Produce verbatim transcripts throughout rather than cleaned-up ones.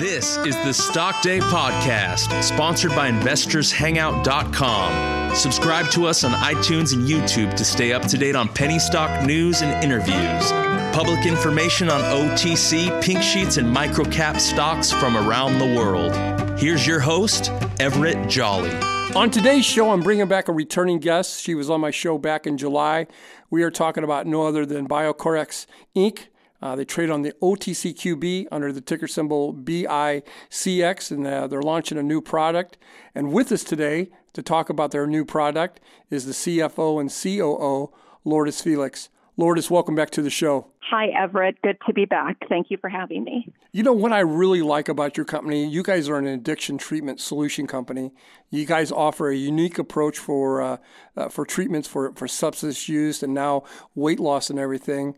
This is the Stock Day Podcast, sponsored by investors hangout dot com. Subscribe to us on iTunes and YouTube to stay up to date on penny stock news and interviews. Public information on O T C, pink sheets, and microcap stocks from around the world. Here's your host, Everett Jolly. On today's show, I'm bringing back a returning guest. She was on my show back in July. We are talking about no other than BioCorex, Incorporated. Uh, they trade on the O T C Q B under the ticker symbol B I C X, and uh, they're launching a new product. And with us today to talk about their new product is the C F O and C O O, Lourdes Felix. Lourdes, welcome back to the show. Hi, Everett. Good to be back. Thank you for having me. You know, what I really like about your company, you guys are an addiction treatment solution company. You guys offer a unique approach for uh, uh, for treatments for, for substance use and now weight loss and everything.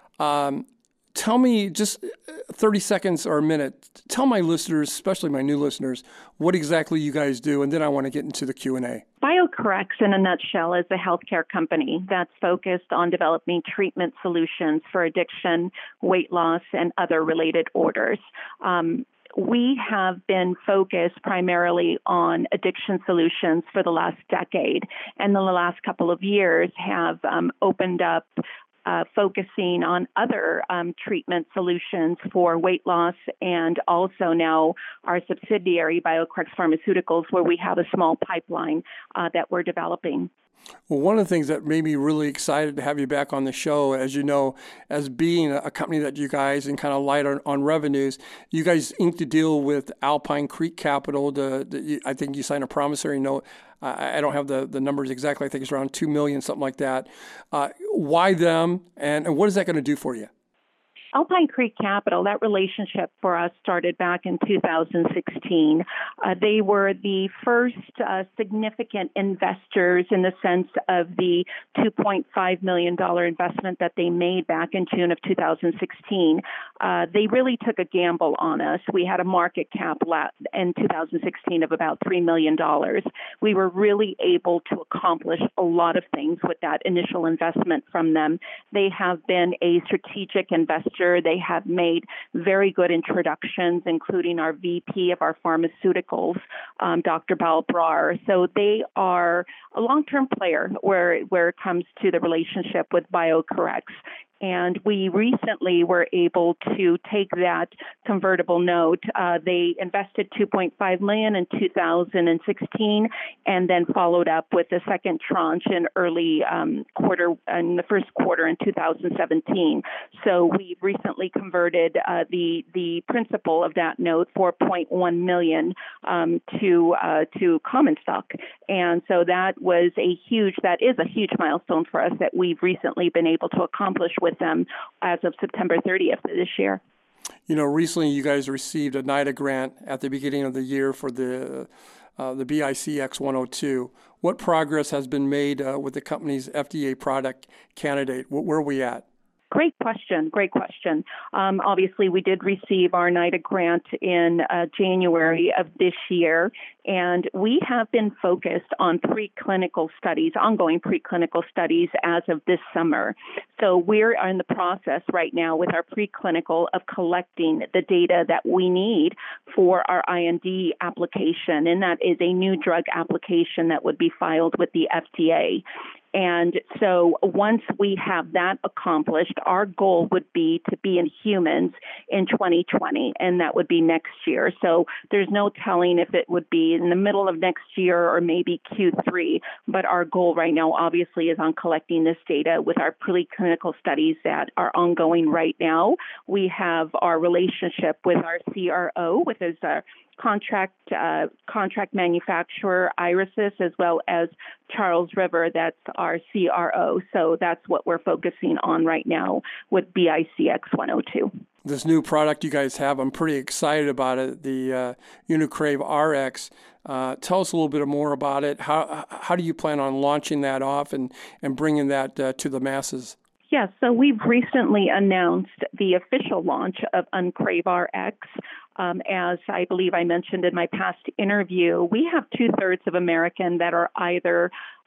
Um, tell me, just thirty seconds or a minute, tell my listeners, especially my new listeners, what exactly you guys do, and then I want to get into the Q and A. BioCorex, in a nutshell, is a healthcare company that's focused on developing treatment solutions for addiction, weight loss, and other related orders. Um, we have been focused primarily on addiction solutions for the last decade, and in the last couple of years have um, opened up Uh, focusing on other um, treatment solutions for weight loss, and also now our subsidiary, BioCorex Pharmaceuticals, where we have a small pipeline uh, that we're developing. Well, one of the things that made me really excited to have you back on the show, as you know, as being a company that you guys and kind of light on, on revenues, you guys inked a deal with Alpine Creek Capital. To, to, I think you signed a promissory note. I, I don't have the, the numbers exactly. I think it's around two million dollars, something like that. Uh, why them, and, and what is that going to do for you? Alpine Creek Capital, that relationship for us started back in two thousand sixteen. Uh, they were the first uh, significant investors in the sense of the two point five million dollars investment that they made back in June of two thousand sixteen. Uh, they really took a gamble on us. We had a market cap in two thousand sixteen of about three million dollars. We were really able to accomplish a lot of things with that initial investment from them. They have been a strategic investor. They have made very good introductions, including our V P of our pharmaceuticals, um, Doctor Bal Brar. So they are a long-term player where, where it comes to the relationship with BioCorex. And we recently were able to take that convertible note. Uh, they invested two point five million dollars in two thousand sixteen, and then followed up with the second tranche in early um, quarter, in the first quarter in two thousand seventeen. So we recently converted uh, the the principal of that note, four point one million dollars, um, to uh, to common stock, and so that was a huge, that is a huge milestone for us that we've recently been able to accomplish with them as of September thirtieth of this year. You know, recently you guys received a NIDA grant at the beginning of the year for the uh, the B I C X one oh two. What progress has been made uh, with the company's F D A product candidate? Where are we at? Great question. Great question. Um, obviously, we did receive our NIDA grant in uh, January of this year, and we have been focused on preclinical studies, ongoing preclinical studies as of this summer. So we're in the process right now with our preclinical of collecting the data that we need for our I N D application, and that is a new drug application that would be filed with the F D A. And so once we have that accomplished, our goal would be to be in humans in twenty twenty, and that would be next year. So there's no telling if it would be in the middle of next year or maybe Q three, but our goal right now obviously is on collecting this data with our preclinical studies that are ongoing right now. We have our relationship with our C R O, with his uh, contract uh, contract manufacturer, Irisys, as well as Charles River, that's our C R O. So that's what we're focusing on right now with B I C X one oh two. This new product you guys have, I'm pretty excited about it, the uh, UniCrave R X. Uh, tell us a little bit more about it. How how do you plan on launching that off and, and bringing that uh, to the masses? Yes, so we've recently announced the official launch of UnCrave R X. Um, as I believe I mentioned in my past interview, we have two-thirds of American that are either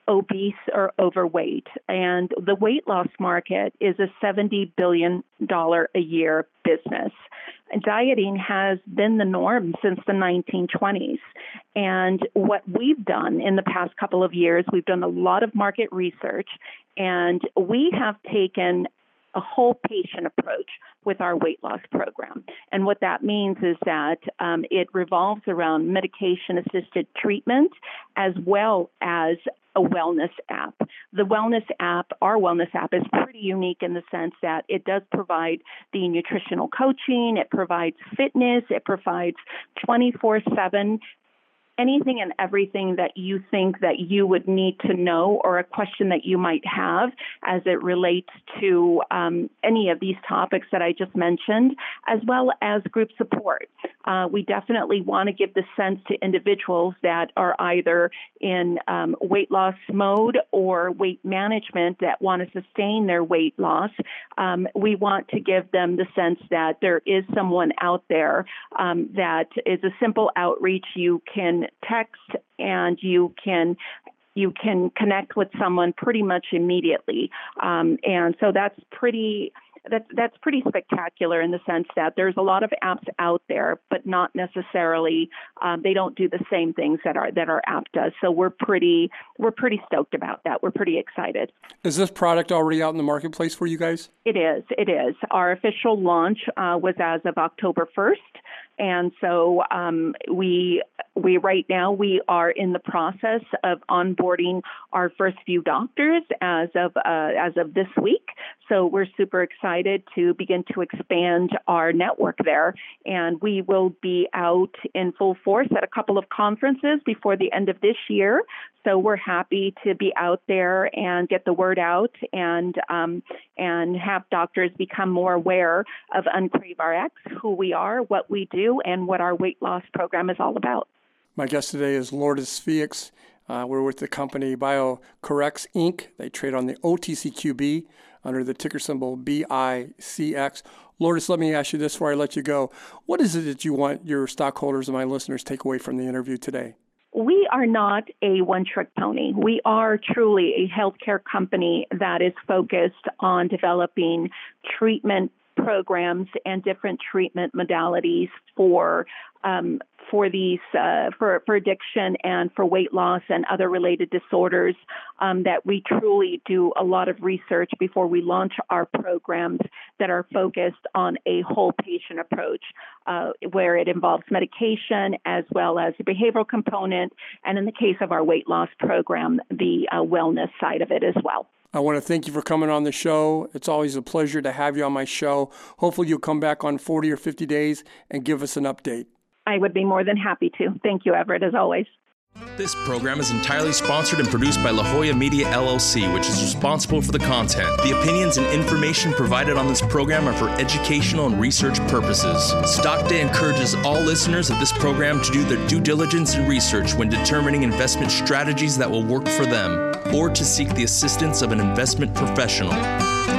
obese or overweight. And the weight loss market is a seventy billion dollars a year business. And dieting has been the norm since the nineteen twenties. And what we've done in the past couple of years, we've done a lot of market research, and we have taken a whole patient approach with our weight loss program. And what that means is that um, it revolves around medication-assisted treatment as well as a wellness app. The wellness app, our wellness app, is pretty unique in the sense that it does provide the nutritional coaching, it provides fitness, it provides twenty-four seven anything and everything that you think that you would need to know or a question that you might have as it relates to um, any of these topics that I just mentioned, as well as group support. Uh, we definitely want to give the sense to individuals that are either in um, weight loss mode or weight management that want to sustain their weight loss. Um, we want to give them the sense that there is someone out there um, that is a simple outreach. You can text and you can you can connect with someone pretty much immediately. Um, and so that's pretty that's that's pretty spectacular in the sense that there's a lot of apps out there, but not necessarily um, they don't do the same things that our that our app does. So we're pretty we're pretty stoked about that. We're pretty excited. Is this product already out in the marketplace for you guys? It is. It is. Our official launch uh, was as of October first. And so um, we we right now we are in the process of onboarding our first few doctors as of uh, as of this week. So we're super excited to begin to expand our network there, and we will be out in full force at a couple of conferences before the end of this year. So we're happy to be out there and get the word out and um, and have doctors become more aware of UncraveRx, who we are, what we do, and what our weight loss program is all about. My guest today is Lourdes Fieix. Uh, we're with the company BioCorX Incorporated. They trade on the O T C Q B under the ticker symbol B I C X. Lourdes, let me ask you this before I let you go. What is it that you want your stockholders and my listeners to take away from the interview today? We are not a one-trick pony. We are truly a healthcare company that is focused on developing treatment programs and different treatment modalities for um, for these uh, for for addiction and for weight loss and other related disorders. Um, that we truly do a lot of research before we launch our programs that are focused on a whole patient approach, uh, where it involves medication as well as a behavioral component, and in the case of our weight loss program, the uh, wellness side of it as well. I want to thank you for coming on the show. It's always a pleasure to have you on my show. Hopefully you'll come back on forty or fifty days and give us an update. I would be more than happy to. Thank you, Everett, as always. This program is entirely sponsored and produced by La Jolla Media L L C, which is responsible for the content. The opinions and information provided on this program are for educational and research purposes. Stock Day encourages all listeners of this program to do their due diligence and research when determining investment strategies that will work for them, or to seek the assistance of an investment professional.